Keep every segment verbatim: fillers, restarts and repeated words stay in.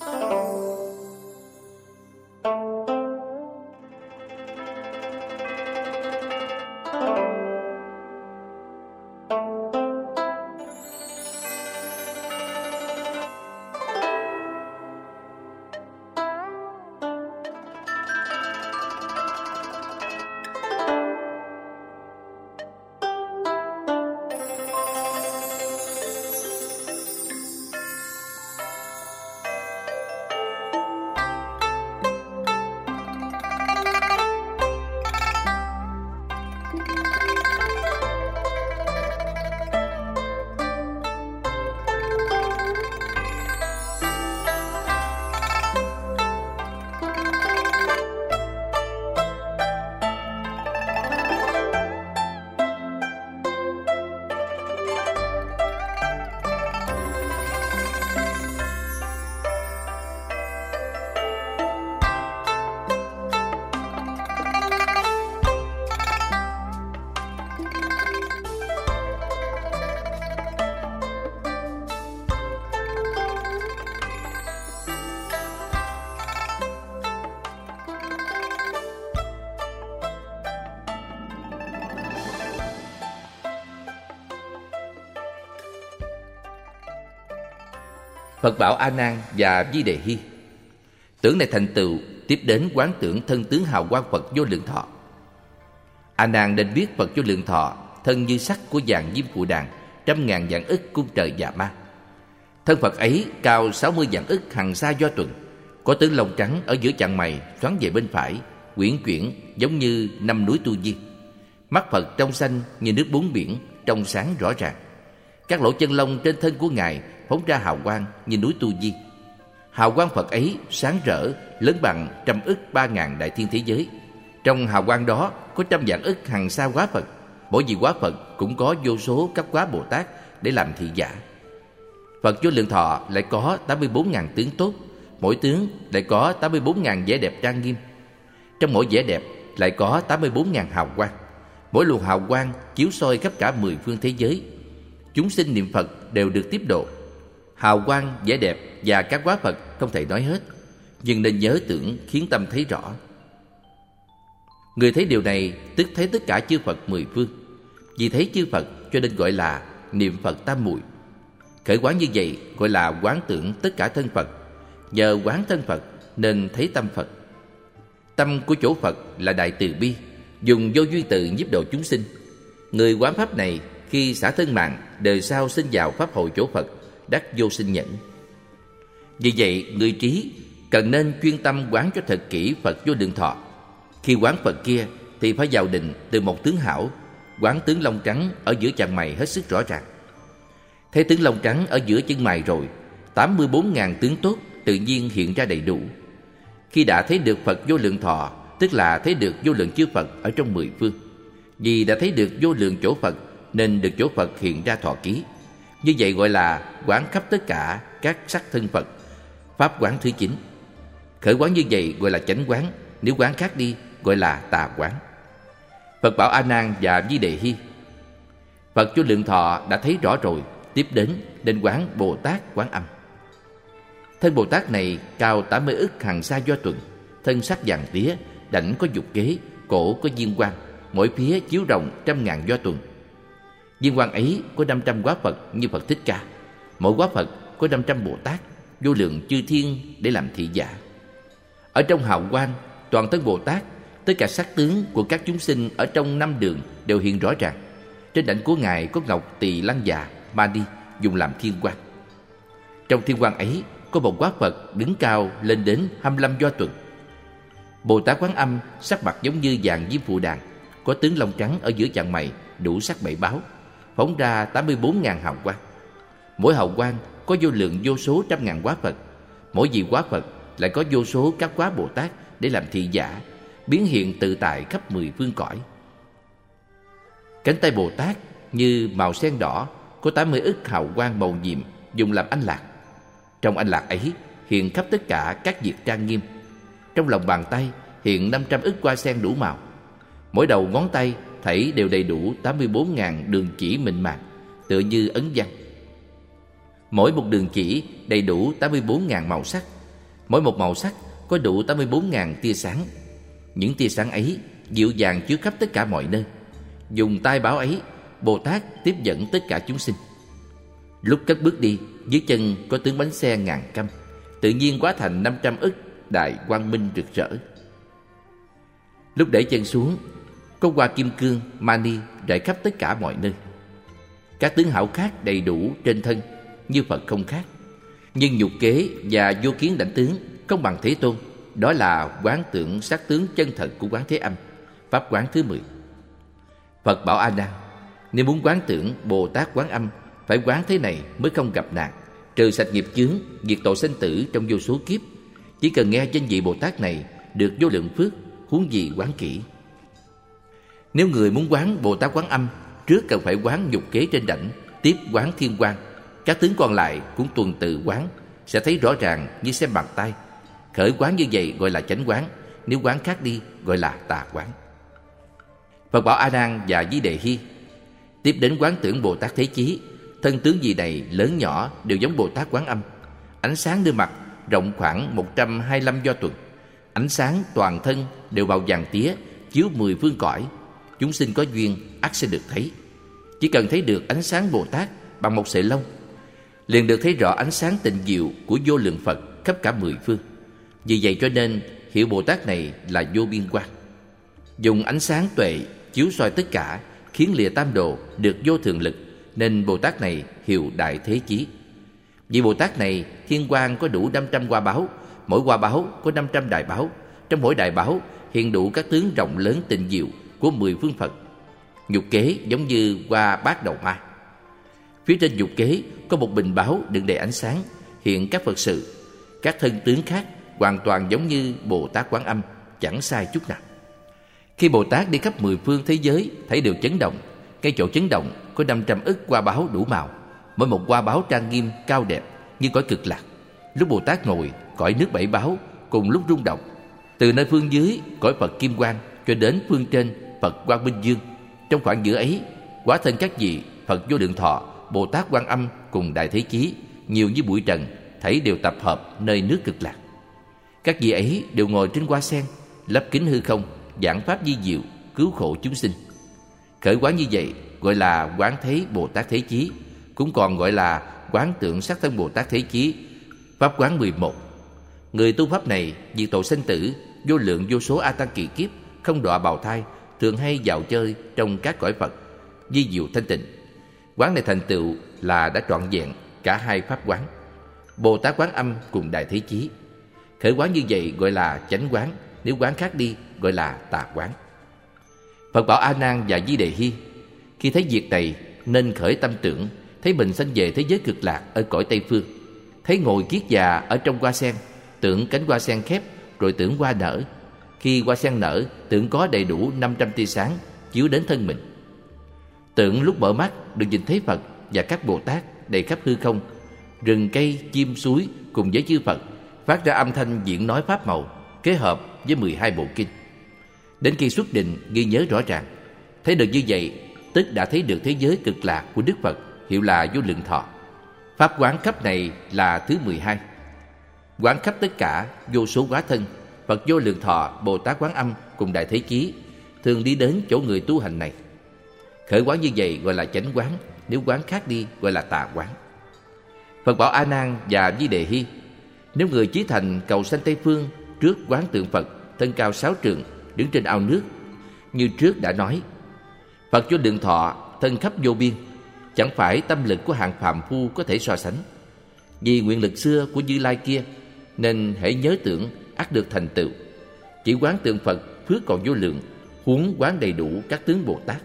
Phật bảo A Nan và Di Đề Hy: tưởng này thành tựu, tiếp đến quán tưởng thân tướng hào quang Phật vô lượng thọ. A Nan nên biết Phật vô lượng thọ thân như sắc của vàng diêm phù đàn, trăm ngàn vạn ức cung trời và ma. Thân Phật ấy cao sáu mươi vạn ức hằng sa do tuần, có tướng lông trắng ở giữa chặng mày, xoắn về bên phải, quyển chuyển giống như năm núi Tu Di. Mắt Phật trong xanh như nước bốn biển, trong sáng rõ ràng. Các lỗ chân lông trên thân của Ngài phóng ra hào quang như núi Tu Di. Hào quang Phật ấy sáng rỡ, lớn bằng trăm ức ba ngàn đại thiên thế giới. Trong hào quang đó có trăm vạn ức hằng sa hóa Phật. Mỗi vị hóa Phật cũng có vô số các hóa Bồ Tát để làm thị giả. Phật vô lượng thọ lại có tám mươi bốn ngàn tướng tốt, mỗi tướng lại có tám mươi bốn ngàn vẻ đẹp trang nghiêm. Trong mỗi vẻ đẹp lại có tám mươi bốn ngàn hào quang. Mỗi luồng hào quang chiếu soi khắp cả mười phương thế giới. Chúng sinh niệm Phật đều được tiếp độ. Hào quang, vẻ đẹp và các hóa Phật không thể nói hết, nhưng nên nhớ tưởng khiến tâm thấy rõ. Người thấy điều này tức thấy tất cả chư Phật mười phương. Vì thấy chư Phật cho nên gọi là niệm Phật tam muội. Khởi quán như vậy gọi là quán tưởng tất cả thân Phật. Nhờ quán thân Phật nên thấy tâm Phật. Tâm của chỗ Phật là đại từ bi, dùng vô duyên từ nhiếp độ chúng sinh. Người quán pháp này khi xả thân mạng, đời sau sinh vào pháp hội chỗ Phật, đắc vô sinh nhẫn. Vì vậy, người trí cần nên chuyên tâm quán cho thật kỹ Phật vô lượng thọ. Khi quán Phật kia thì phải vào định từ một tướng hảo, quán tướng lông trắng ở giữa chặng mày hết sức rõ ràng. Thấy tướng lông trắng ở giữa chân mày rồi, tám mươi bốn ngàn tướng tốt tự nhiên hiện ra đầy đủ. Khi đã thấy được Phật vô lượng thọ, tức là thấy được vô lượng chư Phật ở trong mười phương. Vì đã thấy được vô lượng chỗ Phật nên được chỗ Phật hiện ra thọ ký. Như vậy gọi là quán khắp tất cả các sắc thân Phật, pháp quán thứ chín. Khởi quán như vậy gọi là chánh quán, nếu quán khác đi gọi là tà quán. Phật bảo A Nan và Di Đề Hy: Phật vô lượng thọ đã thấy rõ rồi, tiếp đến đến quán Bồ Tát Quán Âm. Thân Bồ Tát này cao tám mươi ức hằng sa do tuần, thân sắc vàng tía, đảnh có dục kế, cổ có diên quang, mỗi phía chiếu rộng trăm ngàn do tuần. Diên quang ấy có năm trăm hóa Phật như Phật Thích Ca. Mỗi hóa Phật có năm trăm Bồ Tát, vô lượng chư thiên để làm thị giả. Ở trong hào quang toàn thân Bồ Tát, tất cả sắc tướng của các chúng sinh ở trong năm đường đều hiện rõ ràng. Trên đảnh của Ngài có ngọc tỳ lăng già, ma đi dùng làm thiên quang. Trong thiên quang ấy có một hóa Phật đứng cao lên đến hai mươi lăm do tuần. Bồ Tát Quán Âm sắc mặt giống như vàng diêm phù đàn, có tướng lông trắng ở giữa chặng mày, đủ sắc bảy báo, phóng ra tám mươi bốn ngàn hào quang. Mỗi hào quang có vô lượng vô số trăm ngàn hóa Phật. Mỗi vị hóa Phật lại có vô số các hóa Bồ Tát để làm thị giả, biến hiện tự tại khắp mười phương cõi. Cánh tay Bồ Tát như màu sen đỏ, có tám mươi ức hào quang màu nhiệm dùng làm anh lạc. Trong anh lạc ấy hiện khắp tất cả các việc trang nghiêm. Trong lòng bàn tay hiện năm trăm ức hoa sen đủ màu. Mỗi đầu ngón tay thảy đều đầy đủ tám mươi bốn ngàn đường chỉ mịn màng, tựa như ấn văn. Mỗi một đường chỉ đầy đủ tám mươi bốn ngàn màu sắc. Mỗi một màu sắc có đủ tám mươi bốn nghìn tia sáng. Những tia sáng ấy dịu dàng chiếu khắp tất cả mọi nơi. Dùng tay báo ấy, Bồ Tát tiếp dẫn tất cả chúng sinh. Lúc cất bước đi, dưới chân có tướng bánh xe ngàn căm, tự nhiên hóa thành năm trăm ức đại quang minh rực rỡ. Lúc để chân xuống, có hoa kim cương, mani rải khắp tất cả mọi nơi. Các tướng hảo khác đầy đủ trên thân, như Phật không khác. Nhưng nhục kế và vô kiến đảnh tướng không bằng Thế Tôn. Đó là quán tưởng sắc tướng chân thật của Quán Thế Âm, pháp quán thứ mười. Phật bảo A Nan, nếu muốn quán tưởng Bồ Tát Quán Âm, phải quán thế này mới không gặp nạn, trừ sạch nghiệp chướng, diệt tội sanh tử trong vô số kiếp. Chỉ cần nghe danh vị Bồ Tát này được vô lượng phước, huống gì quán kỹ. Nếu người muốn quán Bồ Tát Quán Âm, trước cần phải quán nhục kế trên đảnh, tiếp quán thiên quang. Các tướng còn lại cũng tuần tự quán, sẽ thấy rõ ràng như xem bàn tay. Khởi quán như vậy gọi là chánh quán, nếu quán khác đi gọi là tà quán. Phật bảo A Nan và Di Đề Hy, tiếp đến quán tưởng Bồ Tát Thế Chí. Thân tướng gì này lớn nhỏ đều giống Bồ Tát Quán Âm. Ánh sáng nơi mặt rộng khoảng một trăm hai mươi lăm do tuần. Ánh sáng toàn thân đều màu vàng tía, chiếu mười phương cõi. Chúng sinh có duyên ắt sẽ được thấy. Chỉ cần thấy được ánh sáng Bồ Tát bằng một sợi lông, liền được thấy rõ ánh sáng tình diệu của vô lượng Phật khắp cả mười phương. Vì vậy cho nên hiệu Bồ Tát này là vô biên quang. Dùng ánh sáng tuệ chiếu soi tất cả, khiến lìa tam đồ được vô thường lực, nên Bồ Tát này hiệu Đại Thế Chí. Vì Bồ Tát này thiên quang có đủ năm trăm hoa báo, mỗi hoa báo có năm trăm đại báo. Trong mỗi đại báo hiện đủ các tướng rộng lớn tình diệu của mười phương Phật. Nhục kế giống như hoa bát đầu ma. Phía trên nhục kế có một bình báo đựng đầy ánh sáng, hiện các Phật sự. Các thân tướng khác hoàn toàn giống như Bồ Tát Quán Âm, chẳng sai chút nào. Khi Bồ Tát đi khắp mười phương thế giới, thấy đều chấn động. Cái chỗ chấn động có năm trăm ức hoa báo đủ màu, mỗi một hoa báo trang nghiêm cao đẹp như cõi Cực Lạc. Lúc Bồ Tát ngồi, cõi nước bảy báo cùng lúc rung động. Từ nơi phương dưới cõi Phật Kim Quang cho đến phương trên Phật Quang Minh Dương, trong khoảng giữa ấy, hóa thân các vị Phật Vô Lượng Thọ, Bồ Tát Quán Âm cùng Đại Thế Chí nhiều như bụi trần, thảy đều tập hợp nơi nước Cực Lạc. Các vị ấy đều ngồi trên hoa sen, lấp kính hư không, giảng pháp di diệu, cứu khổ chúng sinh. Khởi quán như vậy gọi là quán thấy Bồ Tát Thế Chí, cũng còn gọi là quán tưởng sắc thân Bồ Tát Thế Chí, pháp quán mười một. Người tu pháp này diệt tội sanh tử, vô lượng vô số a tăng kỳ kiếp, không đọa bào thai, thường hay dạo chơi trong các cõi Phật, di diệu thanh tịnh. Quán này thành tựu là đã trọn vẹn cả hai pháp quán, Bồ Tát Quán Âm cùng Đại Thế Chí. Khởi quán như vậy gọi là chánh quán, nếu quán khác đi gọi là tà quán. Phật bảo A Nan và Di Đề Hy, khi thấy việc này nên khởi tâm tưởng, thấy mình sanh về thế giới Cực Lạc ở cõi Tây Phương, thấy ngồi kiết già ở trong hoa sen, tưởng cánh hoa sen khép, rồi tưởng hoa nở. Khi hoa sen nở, tưởng có đầy đủ năm trăm tia sáng chiếu đến thân mình. Tưởng lúc mở mắt được nhìn thấy Phật và các Bồ Tát đầy khắp hư không, rừng cây, chim suối cùng với chư Phật phát ra âm thanh diễn nói pháp màu, kết hợp với mười hai bộ kinh. Đến khi xuất định ghi nhớ rõ ràng, thấy được như vậy, tức đã thấy được thế giới Cực Lạc của Đức Phật, hiệu là Vô Lượng Thọ. Pháp quán khắp này là thứ mười hai. Quán khắp tất cả vô số hóa thân Phật Vô Lượng Thọ, Bồ Tát Quán Âm cùng Đại Thế Chí thường đi đến chỗ người tu hành này. Khởi quán như vậy gọi là chánh quán, nếu quán khác đi gọi là tà quán. Phật bảo A Nan và Di Đề Hy, nếu người chí thành cầu sanh Tây Phương, trước quán tượng Phật thân cao sáu trượng, đứng trên ao nước. Như trước đã nói, Phật Vô Lượng Thọ thân khắp vô biên, chẳng phải tâm lực của hạng phàm phu có thể so sánh. Vì nguyện lực xưa của Như Lai kia, nên hễ nhớ tưởng ắt được thành tựu. Chỉ quán tượng Phật phước còn vô lượng, huống quán đầy đủ các tướng Bồ Tát.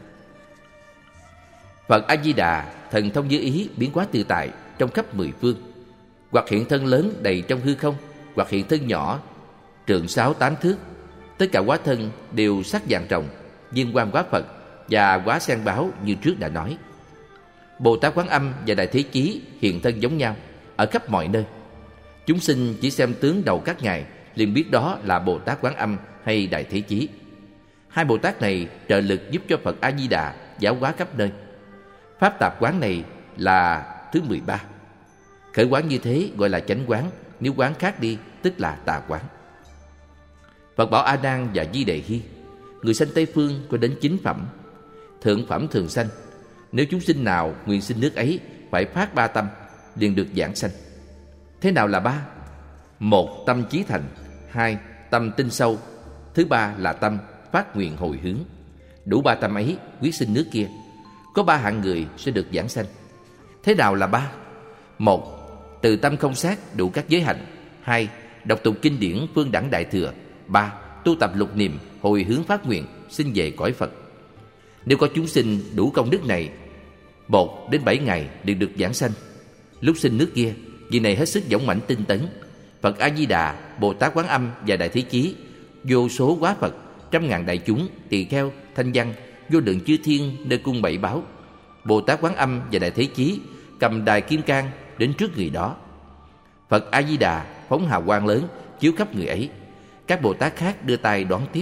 Phật A Di Đà thần thông như ý, biến hóa tự tại trong khắp mười phương, hoặc hiện thân lớn đầy trong hư không, hoặc hiện thân nhỏ trượng sáu tám thước. Tất cả hóa thân đều sắc vàng rồng, viên quang hóa Phật và hóa sen báo như trước đã nói. Bồ Tát Quán Âm và Đại Thế Chí hiện thân giống nhau ở khắp mọi nơi. Chúng sinh chỉ xem tướng đầu các ngài liền biết đó là Bồ Tát Quán Âm hay Đại Thế Chí. Hai Bồ Tát này trợ lực giúp cho Phật A Di Đà giáo hóa khắp nơi. Pháp tạp quán này là thứ mười ba. Khởi quán như thế gọi là chánh quán, nếu quán khác đi tức là tà quán. Phật bảo A Nan và Di Đề Hy, người sanh Tây Phương có đến chín phẩm. Thượng phẩm thường sanh, nếu chúng sinh nào nguyện sinh nước ấy phải phát ba tâm, liền được giảng sanh. Thế nào là ba? Một, tâm chí thành. Hai, tâm tinh sâu. Thứ ba là tâm phát nguyện hồi hướng. Đủ ba tâm ấy quyết sinh nước kia. Có ba hạng người sẽ được giảng sanh. Thế nào là ba? Một, từ tâm không sát đủ các giới hạnh. Hai, đọc tụng kinh điển phương đẳng đại thừa. Ba, tu tập lục niệm hồi hướng phát nguyện sinh về cõi Phật. Nếu có chúng sinh đủ công đức này, một đến bảy ngày đều được giảng sanh. Lúc sinh nước kia, việc này hết sức dũng mãnh tinh tấn. Phật A Di Đà, Bồ Tát Quán Âm và Đại Thế Chí, vô số quá Phật, trăm ngàn đại chúng, tỳ kheo, thanh văn, vô lượng chư thiên nơi cung bảy báo. Bồ Tát Quán Âm và Đại Thế Chí cầm đài kim cang đến trước người đó. Phật A Di Đà phóng hào quang lớn chiếu khắp người ấy. Các Bồ Tát khác đưa tay đón tiếp.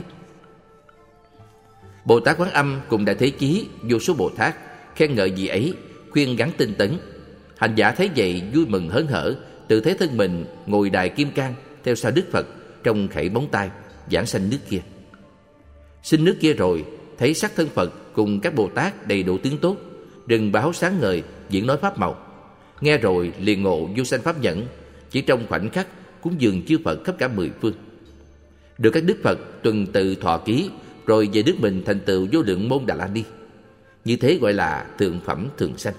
Bồ Tát Quán Âm cùng Đại Thế Chí, vô số Bồ Tát khen ngợi vị ấy, khuyên gắn tinh tấn. Hành giả thấy vậy vui mừng hớn hở, tự thấy thân mình ngồi đài kim cang theo sau Đức Phật trong khẩy bóng tay giảng sanh nước kia. Sinh nước kia rồi, thấy sắc thân Phật cùng các Bồ Tát đầy đủ tướng tốt, rừng báo sáng ngời diễn nói pháp màu. Nghe rồi liền ngộ vô sanh pháp nhẫn, chỉ trong khoảnh khắc cúng dường chư Phật khắp cả mười phương. Được các Đức Phật tuần tự thọ ký, rồi về nước mình thành tựu vô lượng môn Đà La Ni. Như thế gọi là thượng phẩm thường sanh.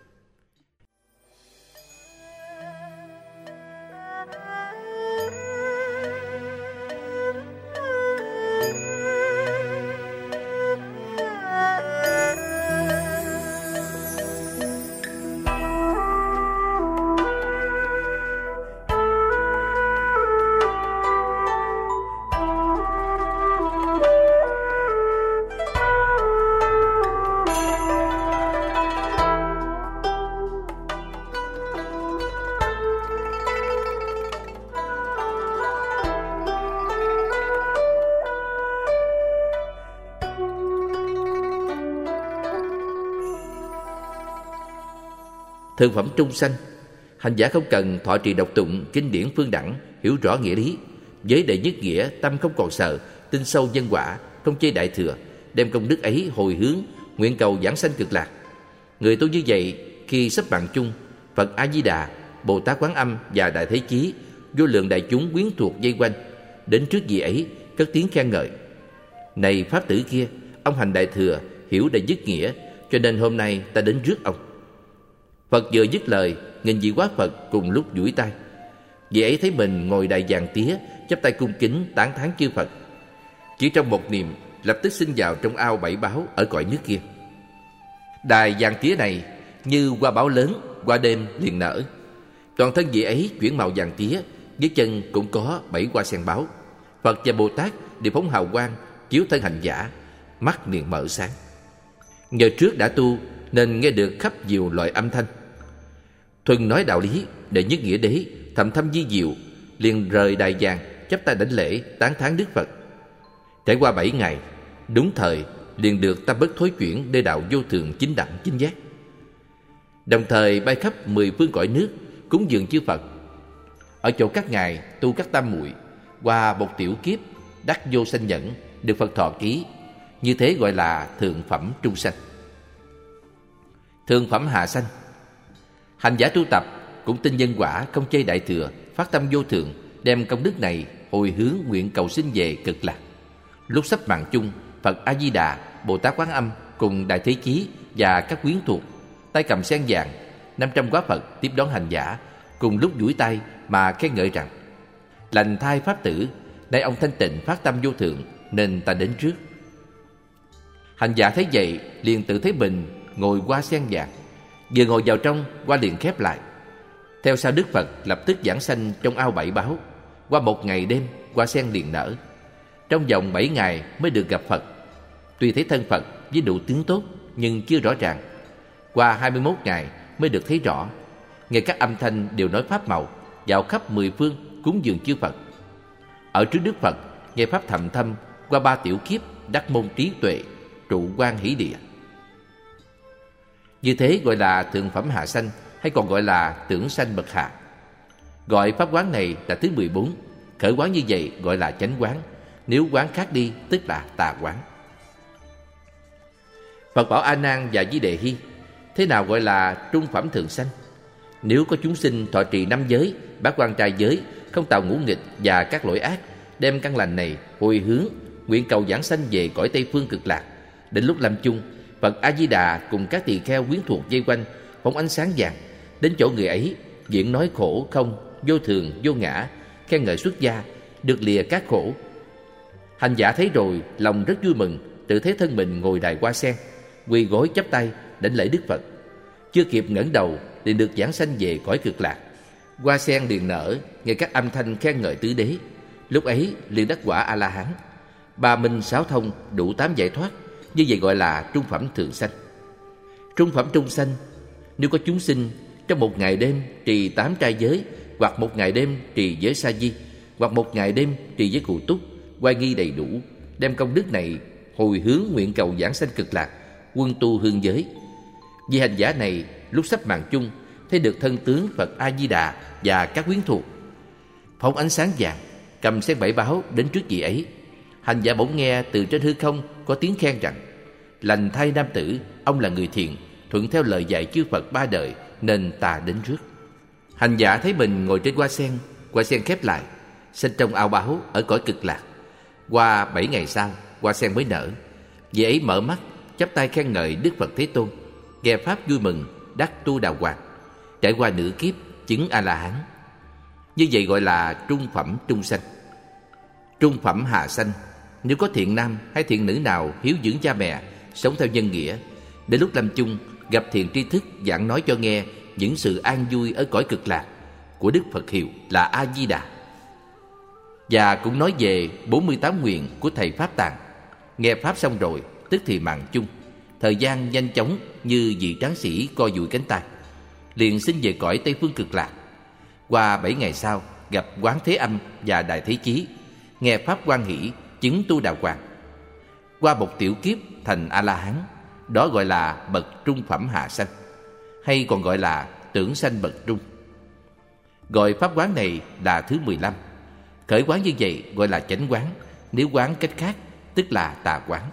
Thượng phẩm trung sanh, hành giả không cần thọ trì đọc tụng kinh điển phương đẳng, hiểu rõ nghĩa lý, với đệ nhất nghĩa tâm không còn sợ, tin sâu nhân quả, không chê đại thừa, đem công đức ấy hồi hướng, nguyện cầu giảng sanh cực lạc. Người tu như vậy khi sắp bàn chung, Phật A Di Đà, Bồ Tát Quán Âm và Đại Thế Chí, vô lượng đại chúng quyến thuộc vây quanh, đến trước vị ấy cất tiếng khen ngợi. Này pháp tử kia, ông hành đại thừa, hiểu đệ nhất nghĩa, cho nên hôm nay ta đến rước ông. Phật vừa dứt lời, nghìn vị quá Phật cùng lúc duỗi tay. Vị ấy thấy mình ngồi đại vàng tía, chắp tay cung kính tán thán chư Phật. Chỉ trong một niệm, lập tức sinh vào trong ao bảy báo ở cõi nước kia. Đài vàng tía này như hoa báo lớn, qua đêm liền nở. Toàn thân vị ấy chuyển màu vàng tía, dưới chân cũng có bảy hoa sen báo. Phật và Bồ Tát đều phóng hào quang chiếu thân hành giả, mắt liền mở sáng. Nhờ trước đã tu nên nghe được khắp nhiều loại âm thanh. Thuần nói đạo lý, đệ nhất nghĩa đế, thầm thâm di diệu, liền rời đài vàng, chắp tay đảnh lễ tán thán Đức Phật. Trải qua bảy ngày, đúng thời liền được tâm bất thối chuyển nơi đạo vô thường chính đẳng chính giác. Đồng thời bay khắp mười phương cõi nước, cúng dường chư Phật. Ở chỗ các ngài tu các tam muội, qua một tiểu kiếp đắc vô sanh nhẫn, được Phật thọ ký. Như thế gọi là thượng phẩm trung sanh. Thượng phẩm hạ sanh, hành giả tu tập cũng tin nhân quả, không chê đại thừa, phát tâm vô thượng, đem công đức này hồi hướng nguyện cầu sinh về cực lạc. Lúc sắp mạng chung, Phật A Di Đà, Bồ Tát Quán Âm cùng Đại Thế Chí và các quyến thuộc, tay cầm sen vàng, năm trăm quá Phật tiếp đón hành giả, cùng lúc duỗi tay mà khen ngợi rằng: lành thai pháp tử, nay ông thanh tịnh phát tâm vô thượng, nên ta đến trước. Hành giả thấy vậy liền tự thấy mình ngồi hoa sen vàng. Vừa ngồi vào trong, hoa liền khép lại. Theo sau Đức Phật lập tức giảng sanh trong ao bảy báo. Qua một ngày đêm, hoa sen liền nở. Trong vòng bảy ngày mới được gặp Phật. Tuy thấy thân Phật với đủ tướng tốt, nhưng chưa rõ ràng. Qua hai mươi mốt ngày mới được thấy rõ. Nghe các âm thanh đều nói pháp màu, dạo khắp mười phương cúng dường chư Phật. Ở trước Đức Phật nghe pháp thầm thâm, qua ba tiểu kiếp đắc môn trí tuệ, trụ quan hỷ địa. Như thế gọi là thượng phẩm hạ sanh, hay còn gọi là tưởng sanh bậc hạ. Gọi pháp quán này là thứ mười bốn. Khởi quán như vậy gọi là chánh quán. Nếu quán khác đi tức là tà quán. Phật bảo A Nan và Di Đề Hy: thế nào gọi là trung phẩm thường sanh? Nếu có chúng sinh thọ trì năm giới, bát quan trai giới, không tạo ngũ nghịch và các lỗi ác, đem căn lành này hồi hướng, nguyện cầu giảng sanh về cõi Tây Phương Cực Lạc. Đến lúc lâm chung, Phật A Di Đà cùng các tỳ kheo quyến thuộc vây quanh, phóng ánh sáng vàng đến chỗ người ấy, diễn nói khổ không, vô thường, vô ngã, khen ngợi xuất gia, được lìa các khổ. Hành giả thấy rồi, lòng rất vui mừng, tự thấy thân mình ngồi đài hoa sen, quỳ gối chắp tay đảnh lễ Đức Phật. Chưa kịp ngẩng đầu liền được giảng sanh về cõi Cực Lạc. Hoa sen liền nở, nghe các âm thanh khen ngợi tứ đế. Lúc ấy liền đắc quả A La Hán, ba minh sáu thông, đủ tám giải thoát. Như vậy gọi là trung phẩm thường sanh. Trung phẩm trung sanh, nếu có chúng sinh trong một ngày đêm trì tám trai giới, hoặc một ngày đêm trì giới sa di, hoặc một ngày đêm trì giới cụ túc, oai nghi đầy đủ, đem công đức này hồi hướng nguyện cầu giảng sanh Cực Lạc, quân tu hương giới. Vì hành giả này lúc sắp mạng chung, thấy được thân tướng Phật A Di Đà và các quyến thuộc, phóng ánh sáng vàng, cầm sen bảy báo đến trước vị ấy. Hành giả bỗng nghe từ trên hư không có tiếng khen rằng: lành thay nam tử, ông là người thiện, thuận theo lời dạy chư Phật ba đời, nên ta đến trước. Hành giả thấy mình ngồi trên hoa sen, hoa sen khép lại, sinh trong ao báo ở cõi Cực Lạc. Qua bảy ngày sau, hoa sen mới nở. Vị ấy mở mắt, chắp tay khen ngợi Đức Phật Thế Tôn, nghe pháp vui mừng, đắc tu đào hoàng, trải qua nửa kiếp chứng A La Hán. Như vậy gọi là trung phẩm trung sanh. Trung phẩm hạ sanh, nếu có thiện nam hay thiện nữ nào hiếu dưỡng cha mẹ, sống theo nhân nghĩa, đến lúc lâm chung gặp thiện tri thức giảng nói cho nghe những sự an vui ở cõi Cực Lạc của Đức Phật hiệu là A Di Đà, và cũng nói về bốn mươi tám nguyện của thầy Pháp Tạng. Nghe pháp xong rồi tức thì mạng chung, thời gian nhanh chóng như vị tráng sĩ co dụi cánh tay, liền sinh về cõi Tây Phương Cực Lạc. Qua bảy ngày sau gặp Quán Thế Âm và Đại Thế Chí, nghe pháp hoan hỷ, chứng tu đào hoàng. Qua một tiểu kiếp thành A La Hán. Đó gọi là bậc trung phẩm hạ sanh, hay còn gọi là tưởng sanh bậc trung. Gọi pháp quán này là thứ mười lăm. Khởi quán như vậy gọi là chánh quán. Nếu quán cách khác tức là tà quán.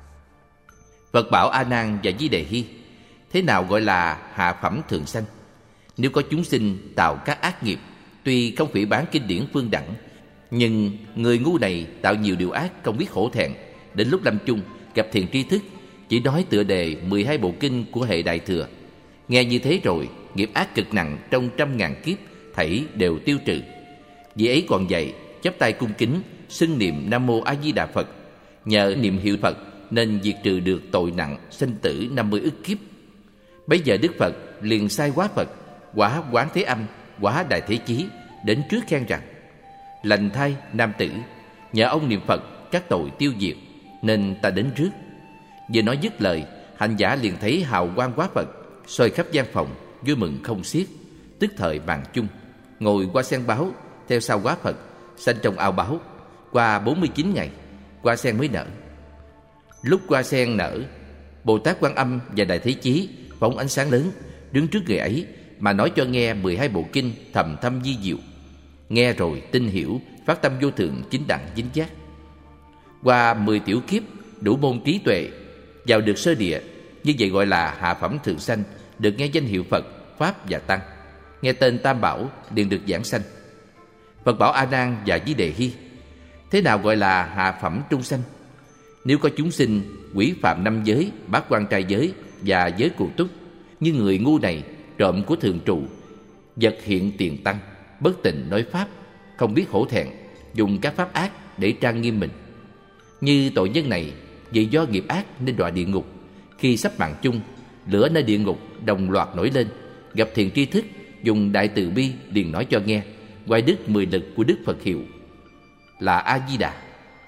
Phật bảo A Nan và Di Đề Hy: thế nào gọi là hạ phẩm thường sanh? Nếu có chúng sinh tạo các ác nghiệp, tuy không phỉ báng kinh điển phương đẳng, nhưng người ngu này tạo nhiều điều ác, không biết hổ thẹn, đến lúc lâm chung gặp thiện tri thức, chỉ nói tựa đề mười hai bộ kinh của hệ Đại Thừa. Nghe như thế rồi, nghiệp ác cực nặng trong trăm ngàn kiếp thảy đều tiêu trừ. Vì ấy còn dạy chắp tay cung kính, xưng niệm Nam Mô A Di Đà Phật. Nhờ niệm hiệu Phật nên diệt trừ được tội nặng sinh tử năm mươi ức kiếp. Bấy giờ Đức Phật liền sai hóa Phật, hóa Quán Thế Âm, hóa Đại Thế Chí đến trước khen rằng: lành thay nam tử, nhờ ông niệm Phật các tội tiêu diệt, nên ta đến trước. Vừa nói dứt lời, hành giả liền thấy hào quang hóa Phật soi khắp gian phòng, vui mừng không xiết, tức thời mạng chung, ngồi qua sen báo theo sau hóa Phật, sanh trong ao báo. Qua bốn mươi chín ngày, hoa sen mới nở. Lúc hoa sen nở, Bồ Tát Quan Âm và Đại Thế Chí phóng ánh sáng lớn đứng trước người ấy mà nói cho nghe mười hai bộ kinh thầm thâm vi diệu. Nghe rồi tin hiểu, phát tâm vô thượng chính đẳng chính giác. Qua mười tiểu kiếp đủ môn trí tuệ, vào được sơ địa. Như vậy gọi là hạ phẩm thường sanh, được nghe danh hiệu Phật, Pháp và Tăng, nghe tên Tam Bảo liền được giảng sanh. Phật bảo A Nan và Di Đề Hy: thế nào gọi là hạ phẩm trung sanh? Nếu có chúng sinh quỷ phạm năm giới, bát quan trai giới và giới cụ túc, như người ngu này trộm của thường trụ, vật hiện tiền tăng, bất tịnh nói pháp, không biết hổ thẹn, dùng các pháp ác để trang nghiêm mình. Như tội nhân này vì do nghiệp ác nên đọa địa ngục. Khi sắp mạng chung, lửa nơi địa ngục đồng loạt nổi lên. Gặp thiện tri thức, dùng đại từ bi liền nói cho nghe oai đức mười lực của Đức Phật hiệu là A Di Đà,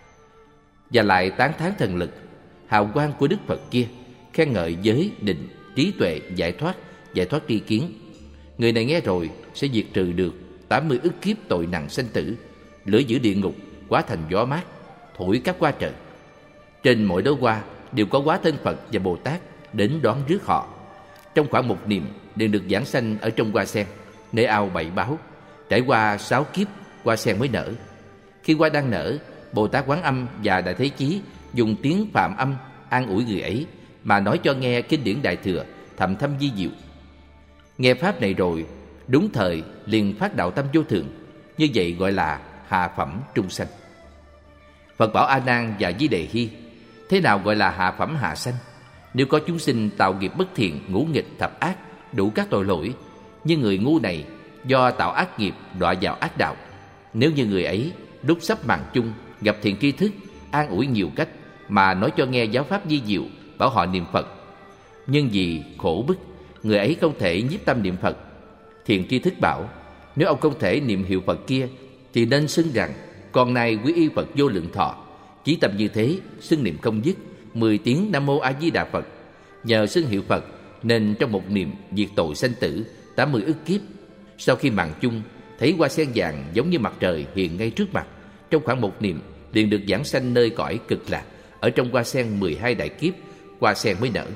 và lại tán thán thần lực hào quang của Đức Phật kia, khen ngợi giới định, trí tuệ, giải thoát, giải thoát tri kiến. Người này nghe rồi sẽ diệt trừ được tám mươi ức kiếp tội nặng sinh tử, lửa giữ địa ngục hóa thành gió mát, thổi các hoa trời. Trên mỗi đóa hoa đều có hóa thân Phật và Bồ Tát đến đón rước họ. Trong khoảng một niệm đều được giảng sanh ở trong hoa sen, nơi ao bảy báo, Trải qua sáu kiếp, hoa sen mới nở. Khi hoa đang nở, Bồ Tát Quán Âm và Đại Thế Chí dùng tiếng Phạm âm an ủi người ấy, mà nói cho nghe kinh điển Đại Thừa thậm thâm vi diệu. Nghe pháp này rồi, đúng thời liền phát đạo tâm vô thượng. Như vậy gọi là hạ phẩm trung sanh. Phật bảo A Nan và Di Đề Hy: thế nào gọi là hạ phẩm hạ sanh? Nếu có chúng sinh tạo nghiệp bất thiện, ngũ nghịch, thập ác, đủ các tội lỗi, như người ngu này do tạo ác nghiệp đọa vào ác đạo. Nếu như người ấy lúc sắp mạng chung gặp thiện tri thức, an ủi nhiều cách, mà nói cho nghe giáo pháp vi diệu, bảo họ niệm Phật, nhưng vì khổ bức, người ấy không thể nhiếp tâm niệm Phật. Thiện tri thức bảo: nếu ông không thể niệm hiệu Phật kia, thì nên xưng rằng con nay quy y Phật vô lượng thọ. Chí tâm như thế, xưng niệm không dứt mười tiếng Nam Mô A Di Đà Phật. Nhờ xưng hiệu Phật nên trong một niệm diệt tội sanh tử tám mươi ức kiếp. Sau khi mạng chung, thấy hoa sen vàng giống như mặt trời hiện ngay trước mặt, trong khoảng một niệm liền được giảng sanh nơi cõi cực lạc. Ở trong hoa sen mười hai đại kiếp, hoa sen mới nở.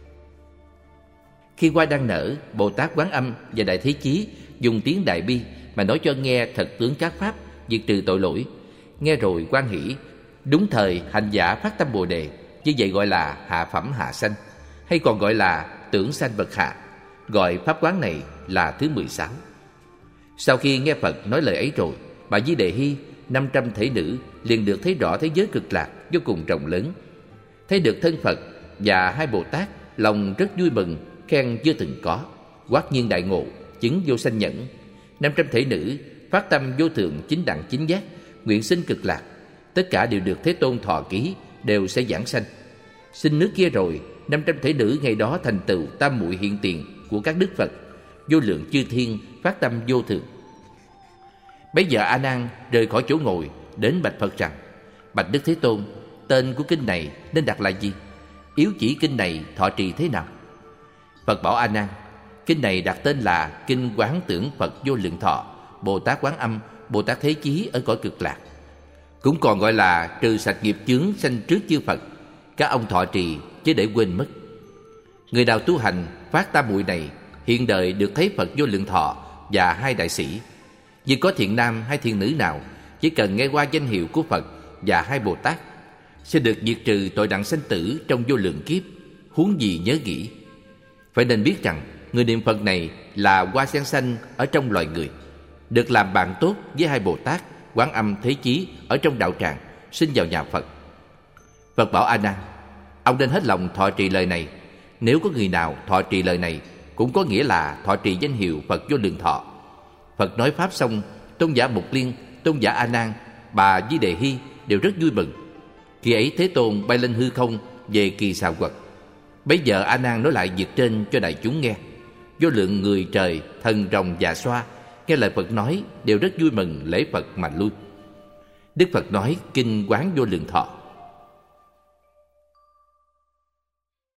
Khi hoa đang nở, Bồ Tát Quán Âm và Đại Thế Chí dùng tiếng Đại Bi mà nói cho nghe thật tướng các pháp, diệt trừ tội lỗi. Nghe rồi quan hỷ, đúng thời hành giả phát tâm Bồ Đề. Như vậy gọi là hạ phẩm hạ sanh, hay còn gọi là tưởng sanh bậc hạ. Gọi pháp quán này là thứ mười sáu. Sau khi nghe Phật nói lời ấy rồi, bà Di Đề Hy, năm trăm thể nữ liền được thấy rõ thế giới cực lạc vô cùng rộng lớn. Thấy được thân Phật và hai Bồ Tát, lòng rất vui mừng, khen chưa từng có. Quát nhiên đại ngộ, chứng vô sanh nhẫn. Năm trăm thể nữ phát tâm vô thượng chính đẳng chính giác, nguyện sinh cực lạc. Tất cả đều được Thế Tôn thọ ký, đều sẽ giảng sanh. Sinh nước kia rồi, năm trăm thể nữ ngày đó thành tựu tam muội hiện tiền của các đức Phật, vô lượng chư thiên phát tâm vô thượng. Bấy giờ A Nan rời khỏi chỗ ngồi, đến bạch Phật rằng: bạch Đức Thế Tôn, tên của kinh này nên đặt là gì? Yếu chỉ kinh này thọ trì thế nào? Phật bảo A Nan: kinh này đặt tên là Kinh Quán Tưởng Phật Vô Lượng Thọ, Bồ Tát Quán Âm, Bồ Tát Thế Chí ở cõi cực lạc. Cũng còn gọi là trừ sạch nghiệp chướng sanh trước chư Phật. Các ông thọ trì chứ để quên mất. Người nào tu hành phát tam muội này, hiện đời được thấy Phật Vô Lượng Thọ và hai đại sĩ. Vì có thiện nam hay thiện nữ nào chỉ cần nghe qua danh hiệu của Phật và hai Bồ Tát, sẽ được diệt trừ tội nặng sanh tử trong vô lượng kiếp. Huống gì nhớ nghĩ. Phải nên biết rằng người niệm Phật này là hoa sen xanh ở trong loài người, được làm bạn tốt với hai Bồ Tát Quán Âm Thế Chí ở trong đạo tràng, sinh vào nhà Phật. Phật bảo A Nan: ông nên hết lòng thọ trì lời này. Nếu có người nào thọ trì lời này, cũng có nghĩa là thọ trì danh hiệu Phật Vô Lượng Thọ. Phật nói pháp xong, tôn giả Mục Liên, tôn giả A Nan, bà Di Đề Hy đều rất vui mừng. Khi ấy Thế Tôn bay lên hư không về Kỳ Xà Quật. Bấy giờ A Nan nói lại việc trên cho đại chúng nghe. Vô lượng người trời, thần rồng và xoa nghe lời Phật nói đều rất vui mừng, lễ Phật mà lui. Đức Phật nói Kinh Quán Vô Lượng Thọ.